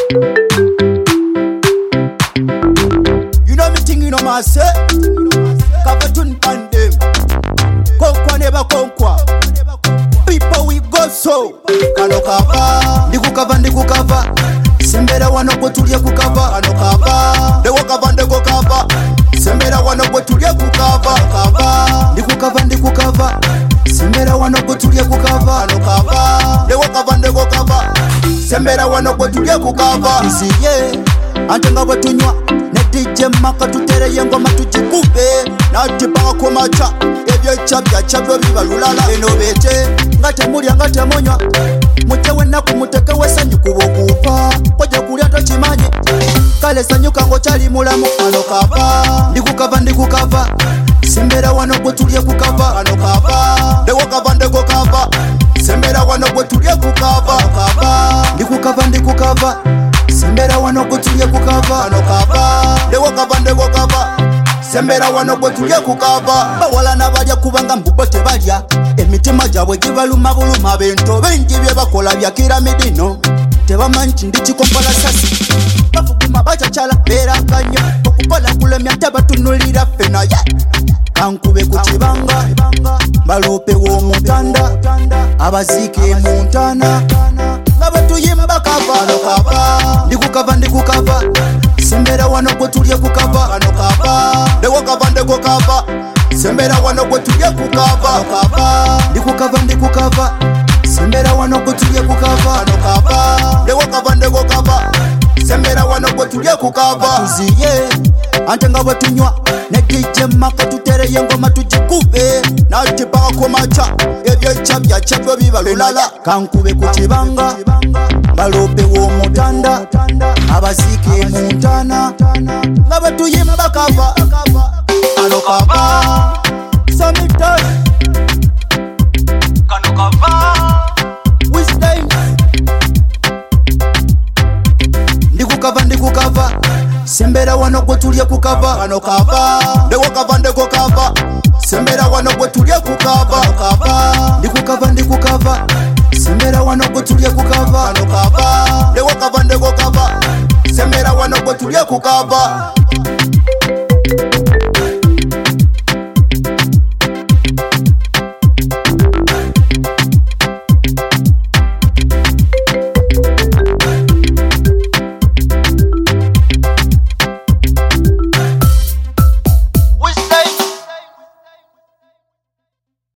You know me thing, you know my say. Kabatun pandem. Konkwa neba konkwa. People we go so. Kano kava. Ndikukava. Sembera wano kwe tulie kukava. Kano kava. Dewo kava ndego kava. Sembera wano kwe tulie kukava. Kava. Ndikukava. Sembera wano kwe tulie kukava. Kano kava. Dewo kava ndego kava. Sembera wano kwe tulie kukava. Isiye. Antenga wetunywa. DJ Maka tutereye ngoma tujikube natipanga kumacha ebyecha byachabyo bibalulala eno bete ngate mulya ngate monywa mutewe naku muteke wesanyu kubokupa koja kulya tokimanye kale sanyuka ngo chali mulamu ano kava ndikukava sembera wano gwe tulye kukava ano kava dewo kava ndego kava sembera wano gwe tulye kukava kava ndikukava sembera wano gwe tulye kukava ano kava dewo kava ndego kava sembera wano gwe tulye kukava bawala nabalya kubanga mbubo tebalya emitima gyabwe gibaluma buluma bento bengi bye bakola bya kiramidino tebamanyi kindi kikokola sasi bafuguma bacacala beera kanyo okukola kulemya tebatunulira ffe naye kankube ku kibanga balupe w'omutanda abaziike mu ntana nga betuyimba kava ano kava ndikukava sembera wano gwe tulye kukava ano kava dewo kava ndego kava sembera wano gwe tulye kukava kava ndikukava sembera wano gwe tulye kukava ano kava dewo kava ndego kava sembera wano gwe tulye kukava tuziye ante nga bwe tunywa ne DJ Maka tutereye ngoma tujikube natipanga kumacha ebyecha byachabyo bibalulala kankube ku kibanga balope w'omutanda abaziike mu ntana nga bwe tuyimba kava ano kava samitai kano kava wisdom ndikukava sembera wano gwe tulye kukava kano kava dewo kava ndego kava sembera wano gwe tulye kukava kava ndikukava sembera wano gwe tulye kukava kano kava dewo kava ndego kava sembera wano gwe tulye kukava